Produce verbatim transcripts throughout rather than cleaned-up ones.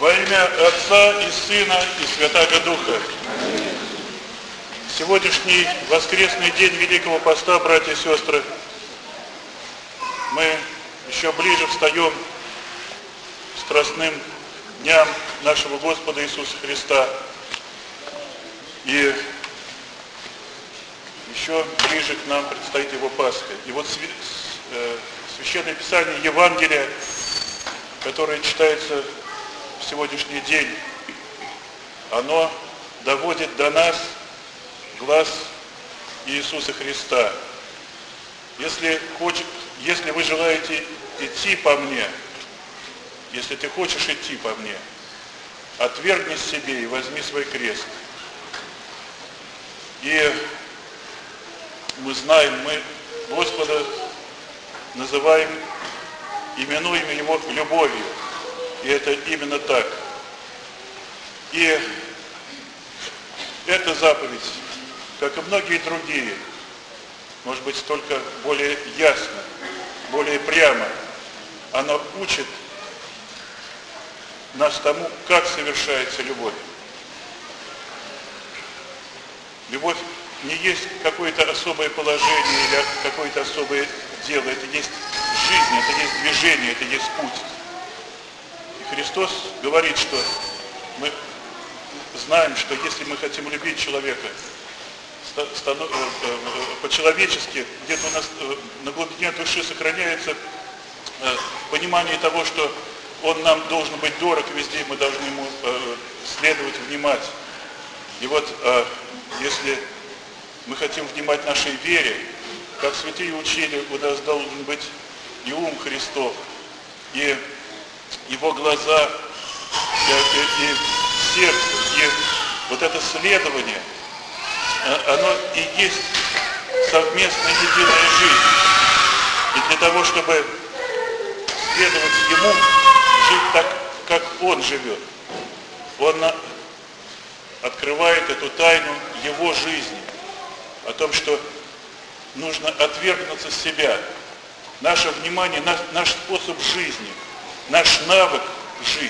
Во имя Отца и Сына и Святаго Духа. Сегодняшний воскресный день Великого Поста, братья и сестры, мы еще ближе встаем к страстным дням нашего Господа Иисуса Христа. И еще ближе к нам предстоит Его Пасха. И вот Священное Писание, Евангелие, которое читается в сегодняшний день, оно доводит до нас глаз Иисуса Христа. Если, хочет, если вы желаете идти по мне, если ты хочешь идти по мне, отвергни себе и возьми свой крест. И мы знаем, мы Господа называем, именуем Его любовью. И это именно так. И эта заповедь, как и многие другие, может быть, только более ясно, более прямо, она учит нас тому, как совершается любовь. Любовь не есть какое-то особое положение или какое-то особое дело. Это есть жизнь, это есть движение, это есть путь. И Христос говорит, что мы знаем, что если мы хотим любить человека по-человечески, где-то у нас на глубине души сохраняется понимание того, что он нам должен быть дорог, везде мы должны ему следовать, внимать. И вот если мы хотим внимать нашей вере, как святые учили, у нас должен быть и ум Христов, и его глаза, и, и, и сердце, и вот это следование, оно и есть совместная единая жизнь. И для того, чтобы следовать ему, жить так, как он живет, он открывает эту тайну его жизни, о том, что нужно отвергнуться себя. Наше внимание, наш, наш способ жизни, наш навык жить.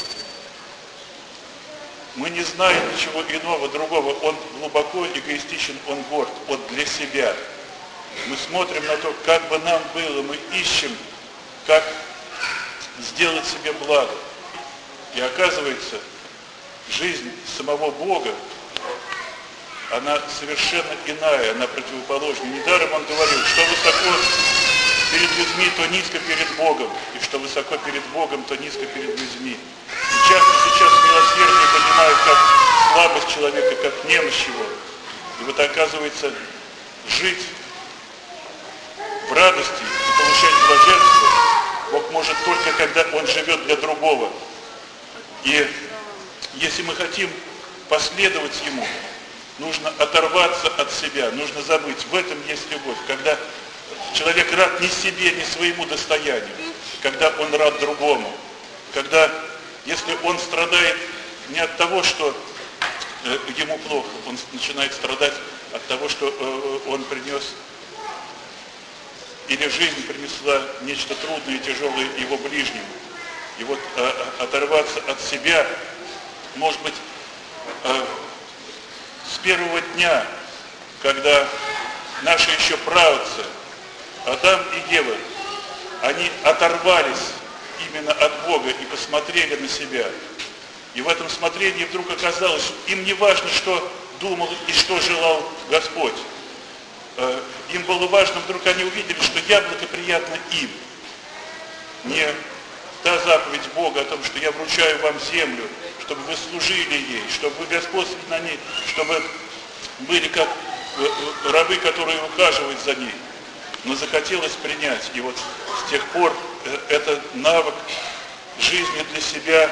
Мы не знаем ничего иного, другого. Он глубоко эгоистичен, он горд, он для себя. Мы смотрим на то, как бы нам было, мы ищем, как сделать себе благо. И оказывается, жизнь самого Бога, она совершенно иная, она противоположна. Недаром он говорил, что высоко перед людьми, то низко перед Богом, и что высоко перед Богом, то низко перед людьми. И часто сейчас милосердие понимают как слабость человека, как немощь его. И вот оказывается, жить в радости и получать блаженство Бог может только, когда Он живет для другого. И если мы хотим последовать Ему, нужно оторваться от себя, нужно забыть. В этом есть любовь. Когда человек рад не себе, не своему достоянию, когда он рад другому, когда, если он страдает не от того, что э, ему плохо, он начинает страдать от того, что э, он принес, или жизнь принесла нечто трудное и тяжелое его ближнему. И вот э, оторваться от себя, может быть, э, с первого дня, когда наши еще праотцы, Адам и Ева, они оторвались именно от Бога и посмотрели на себя. И в этом смотрении вдруг оказалось, что им не важно, что думал и что желал Господь. Им было важно, вдруг они увидели, что яблоко приятно им. Не та заповедь Бога о том, что я вручаю вам землю, чтобы вы служили ей, чтобы вы господствовали на ней, чтобы были как рабы, которые ухаживают за ней. Но захотелось принять. И вот с тех пор этот навык жизни для себя,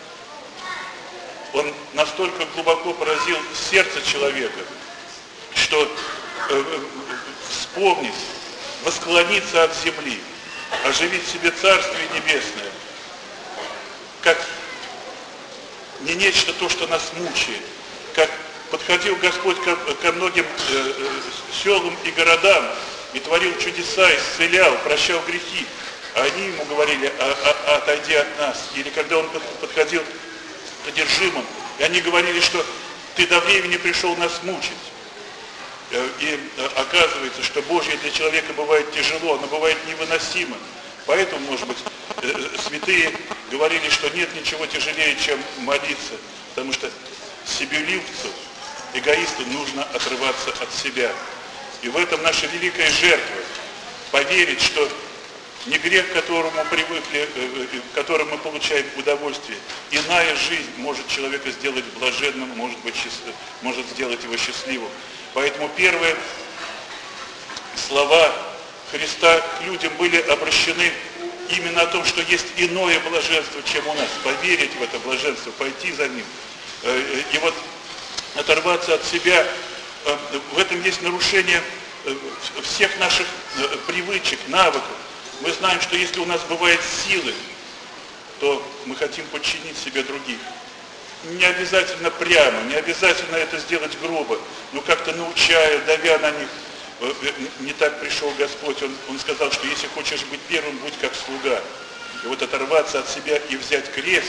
он настолько глубоко поразил сердце человека, что э, вспомнить, восклониться от земли, оживить в себе Царствие Небесное, как не нечто то, что нас мучает, как подходил Господь ко, ко многим э, селам и городам, и творил чудеса, исцелял, прощал грехи. а они ему говорили: а, а, отойди от нас. Или когда он подходил к одержимым, и они говорили, что ты до времени пришел нас мучить. И оказывается, что Божье для человека бывает тяжело, оно бывает невыносимо. Поэтому, может быть, святые говорили, что нет ничего тяжелее, чем молиться, потому что себелюбцу, эгоисту нужно отрываться от себя. И в этом наша великая жертва. Поверить, что не грех, к которому привыкли, в котором мы получаем удовольствие, иная жизнь может человека сделать блаженным, может быть, может сделать его счастливым. Поэтому первые слова Христа к людям были обращены именно о том, что есть иное блаженство, чем у нас. Поверить в это блаженство, пойти за ним. И вот оторваться от себя, в этом есть нарушение всех наших привычек, навыков. Мы знаем, что если у нас бывают силы, то мы хотим подчинить себе других. Не обязательно прямо, не обязательно это сделать грубо, но как-то научая, давя на них. Не так пришел Господь, Он, Он сказал, что если хочешь быть первым, будь как слуга. И вот оторваться от себя и взять крест,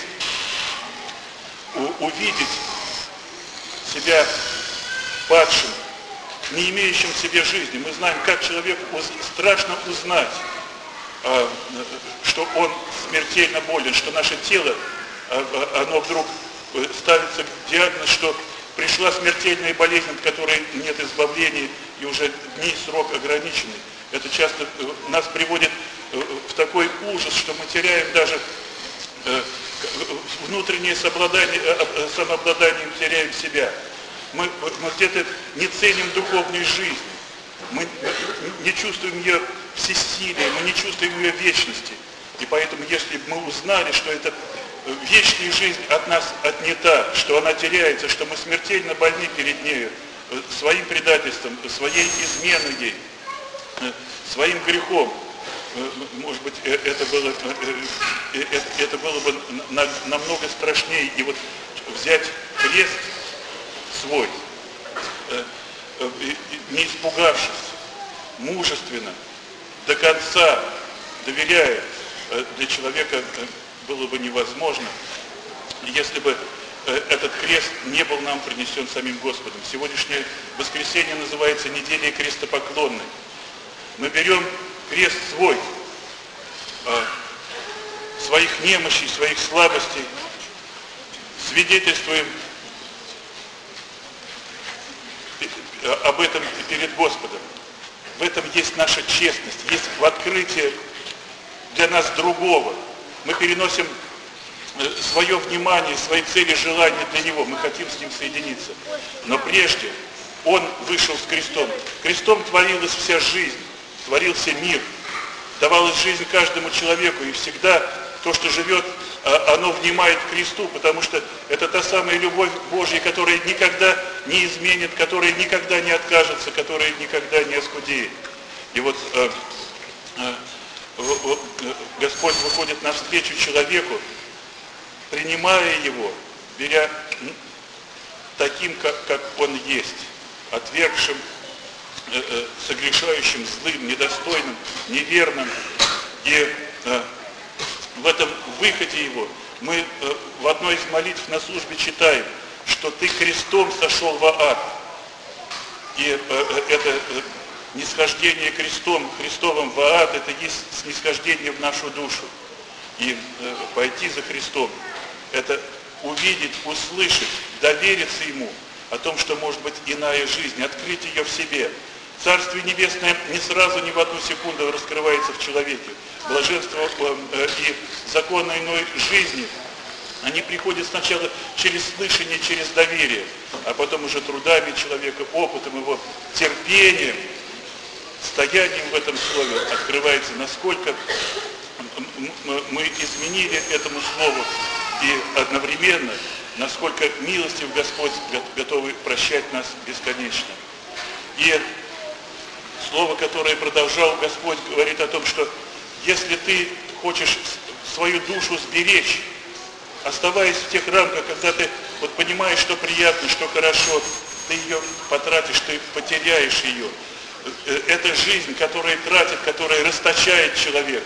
у, увидеть себя падшим, не имеющим в себе жизни. Мы знаем, как человеку страшно узнать, что он смертельно болен, что наше тело, оно вдруг ставится диагноз, что пришла смертельная болезнь, от которой нет избавления, и уже дни срок ограниченный. Это часто нас приводит в такой ужас, что мы теряем даже внутреннее самообладание, самообладание теряем себя. Мы, мы где-то не ценим духовной жизни, мы не чувствуем ее всесилия, мы не чувствуем ее вечности. И поэтому, если бы мы узнали, что эта вечная жизнь от нас отнята, что она теряется, что мы смертельно больны перед нею, своим предательством, своей изменой ей, своим грехом, может быть, это было, это было бы намного страшнее. И вот взять крест свой, не испугавшись, мужественно, до конца доверяя, для человека было бы невозможно, если бы этот крест не был нам принесен самим Господом. Сегодняшнее воскресенье называется неделей крестопоклонной. Мы берем крест свой, своих немощей, своих слабостей, свидетельствуем об этом перед Господом. В этом есть наша честность, есть в открытии для нас другого. Мы переносим свое внимание, свои цели, желания для Него. Мы хотим с Ним соединиться. Но прежде Он вышел с крестом. Крестом творилась вся жизнь, творился мир. Давалась жизнь каждому человеку. И всегда то, что живет, оно внимает к кресту, потому что это та самая любовь Божья, которая никогда не изменит, которая никогда не откажется, которая никогда не оскудеет. И вот э, э, Господь выходит навстречу человеку, принимая его, беря таким, как, как он есть, отвергшим, э, э, согрешающим, злым, недостойным, неверным. И э, в этом выходе его мы э, в одной из молитв на службе читаем, что ты крестом сошел в ад. И э, э, это э, нисхождение крестом, Христовым в ад, это есть снисхождение в нашу душу. И э, пойти за Христом, это увидеть, услышать, довериться Ему о том, что может быть иная жизнь, открыть ее в себе. Царствие Небесное не сразу, не в одну секунду раскрывается в человеке. Блаженство э, и законы иной жизни, они приходят сначала через слышание, через доверие, а потом уже трудами человека, опытом его, терпением, стоянием в этом слове открывается, насколько мы изменили этому слову, и одновременно, насколько милостив Господь, готовый прощать нас бесконечно. И слово, которое продолжал Господь, говорит о том, что если ты хочешь свою душу сберечь, оставаясь в тех рамках, когда ты вот понимаешь, что приятно, что хорошо, ты ее потратишь, ты потеряешь ее. Это жизнь, которая тратит, которая расточает человека.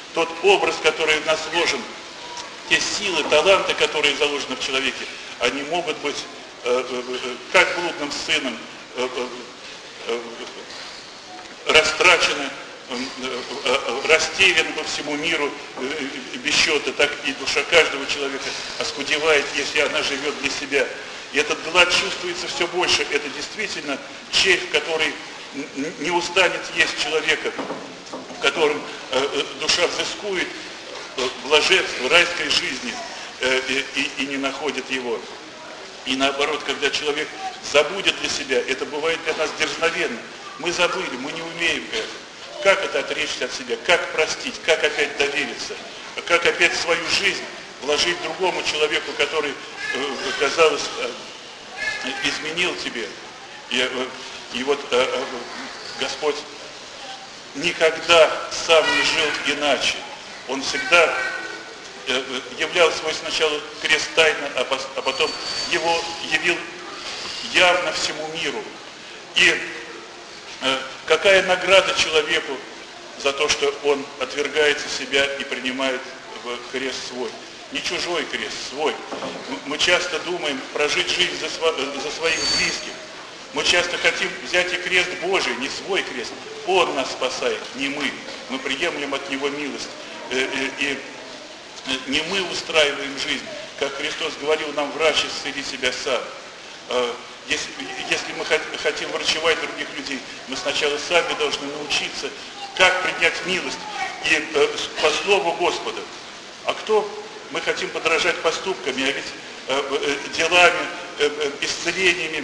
тот образ, который в нас вложен, те силы, таланты, которые заложены в человеке, они могут быть э, э, как блудным сыном э, э, э, растрачены, э, э, растеряны по всему миру э, без счета, так и душа каждого человека оскудевает, если она живет для себя. И этот глад чувствуется все больше. Это действительно червь, который не устанет есть человека, в котором э, душа взыскует блаженство райской жизни э, и, и не находит его. И наоборот, когда человек забудет для себя, это бывает для нас дерзновенно. Мы забыли, мы не умеем это. Как это отречься от себя, как простить, как опять довериться, как опять свою жизнь вложить другому человеку, который, э, казалось, э, изменил тебе. И, э, и вот э, э, Господь никогда сам не жил иначе. Он всегда являл свой сначала крест тайно, а потом его явил явно всему миру. И какая награда человеку за то, что он отвергается себя и принимает крест свой. Не чужой крест, свой. Мы часто думаем прожить жизнь за, за своих близких. Мы часто хотим взять и крест Божий, не свой крест. Он нас спасает, не мы. Мы приемлем от Него милость. И не мы устраиваем жизнь, как Христос говорил нам, врач, исцели себя сам. Если, если мы хотим врачевать других людей, мы сначала сами должны научиться, как принять милость и по слову Господа. А кто? Мы хотим подражать поступками, а ведь делами, исцелениями.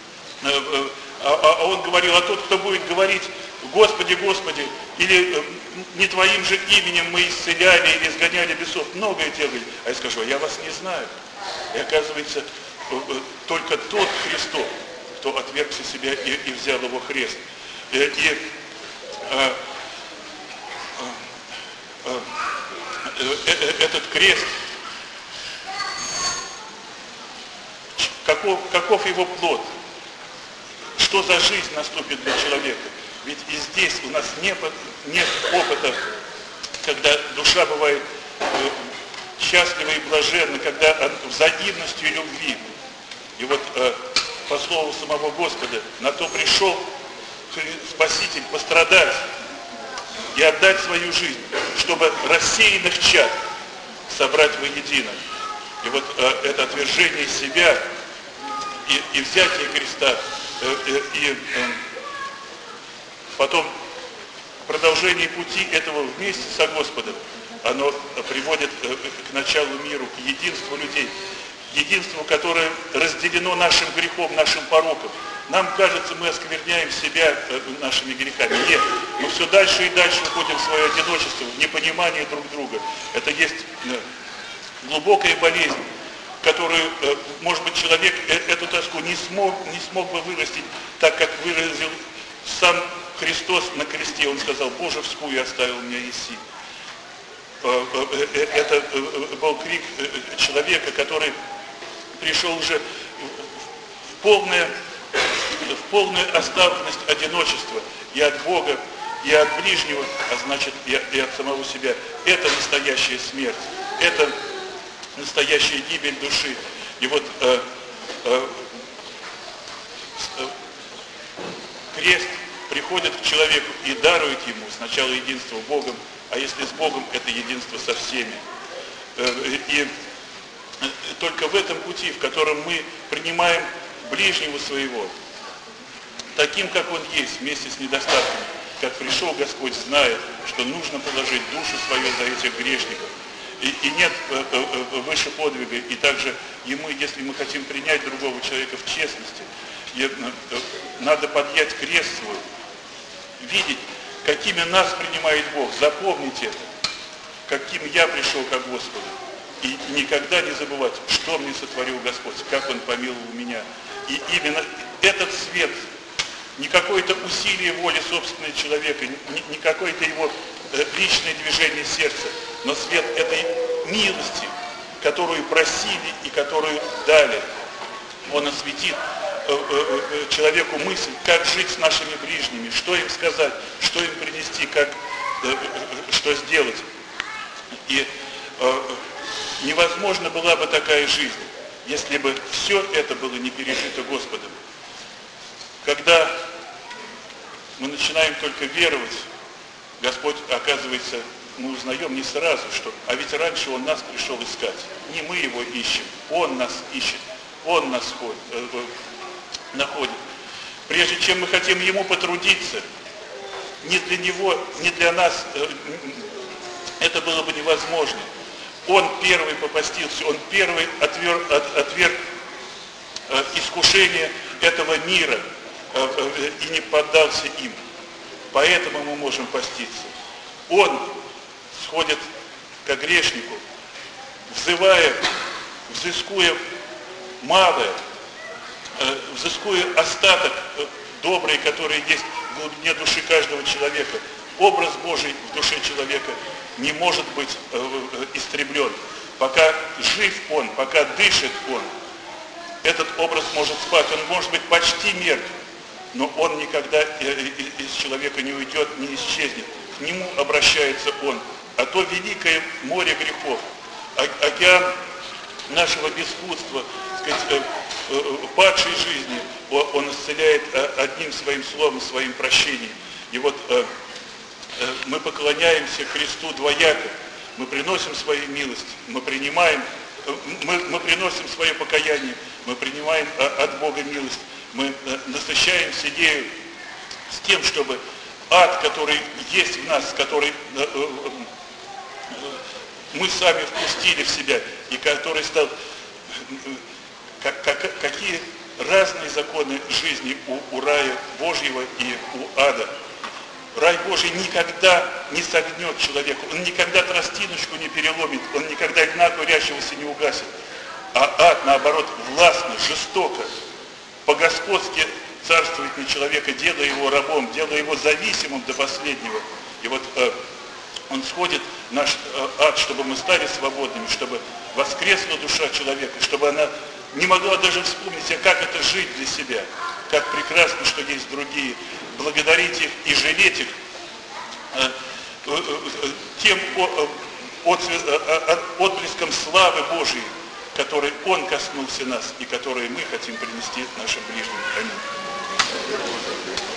А он говорил, а тот, кто будет говорить, Господи, Господи, или не Твоим же именем мы исцеляли или изгоняли бесов, многое делали. А я скажу, я вас не знаю. И оказывается, только тот Христос, кто отвергся себя и, и взял его крест. И, и а, а, а, этот крест, каков, каков его плод? Что за жизнь наступит для человека? Ведь и здесь у нас нет, нет опыта, когда душа бывает э, счастлива и блаженна, когда взаимностью и любви. И вот э, по слову самого Господа, на то пришел Спаситель пострадать и отдать свою жизнь, чтобы рассеянных чад собрать воедино. И вот э, это отвержение себя и, и взятие креста, э, э, и э, потом продолжение пути этого вместе со Господом, оно приводит к началу миру, к единству людей, единству, которое разделено нашим грехом, нашим пороком. Нам кажется, мы оскверняем себя нашими грехами. Нет, мы все дальше и дальше уходим в свое одиночество, в непонимание друг друга. Это есть глубокая болезнь, которую, может быть, человек эту тоску не смог, не смог бы вырастить так, как выразил сам Христос на кресте. Он сказал, Божевскую оставил меня еси. Это был крик человека, который пришел уже в полное, в полную оставленность одиночества и от Бога, и от ближнего, а значит и от самого себя. Это настоящая смерть, это настоящая гибель души. И вот э, э, крест приходит к человеку и дарует ему сначала единство с Богом, а если с Богом, это единство со всеми. И только в этом пути, в котором мы принимаем ближнего своего, таким, как он есть, вместе с недостатками, как пришел Господь, зная, что нужно положить душу свою за этих грешников. И, и нет выше подвига, и также и мы, если мы хотим принять другого человека в честности, надо поднять крест свой, видеть, какими нас принимает Бог, запомнить это, каким я пришел ко Господу. И никогда не забывать, что мне сотворил Господь, как Он помиловал меня. И именно этот свет, не какое-то усилие воли собственного человека, не, не какое-то его личное движение сердца, но свет этой милости, которую просили и которую дали. Он осветит человеку мысль, как жить с нашими ближними, что им сказать, что им принести, как, что сделать. И э, невозможна была бы такая жизнь, если бы все это было не пережито Господом. Когда мы начинаем только веровать, Господь, оказывается, мы узнаем не сразу, что, а ведь раньше Он нас пришел искать. Не мы Его ищем, Он нас ищет, Он нас ходит, э, э, находит. Прежде чем мы хотим Ему потрудиться, не для Него, не для нас э, это было бы невозможно. Он первый попастился, Он первый отверг, от, отверг э, искушение этого мира э, э, и не поддался им. Поэтому мы можем поститься. Он сходит к грешнику, взывая, взыскуя малое, э, взыскуя остаток э, добрый, который есть в глубине души каждого человека. Образ Божий в душе человека не может быть э, э, истреблен. Пока жив он, пока дышит он, этот образ может спать. Он может быть почти мертв, но он никогда из человека не уйдет, не исчезнет. К нему обращается он. А то великое море грехов, океан нашего бесхудства, сказать, падшей жизни, он исцеляет одним своим словом, своим прощением. И вот мы поклоняемся Христу двояко. Мы приносим свою милость, мы принимаем, мы, мы приносим свое покаяние, мы принимаем от Бога милость. Мы насыщаемся идеей с тем, чтобы ад, который есть в нас, который мы сами впустили в себя, и который стал, как, как, какие разные законы жизни у, у рая Божьего и у ада. Рай Божий никогда не согнет человека, он никогда тростиночку не переломит, он никогда льна курящегося не угасит. А ад, наоборот, властно, жестоко, по-господски царствует на человека, делая его рабом, делая его зависимым до последнего. И вот э, он сходит, наш э, ад, чтобы мы стали свободными, чтобы воскресла душа человека, чтобы она не могла даже вспомнить, а как это жить для себя, как прекрасно, что есть другие, благодарить их и жалеть их э, э, э, тем о, от, э, отблеском славы Божией, который Он коснулся нас и которые мы хотим принести нашим ближним. Аминь.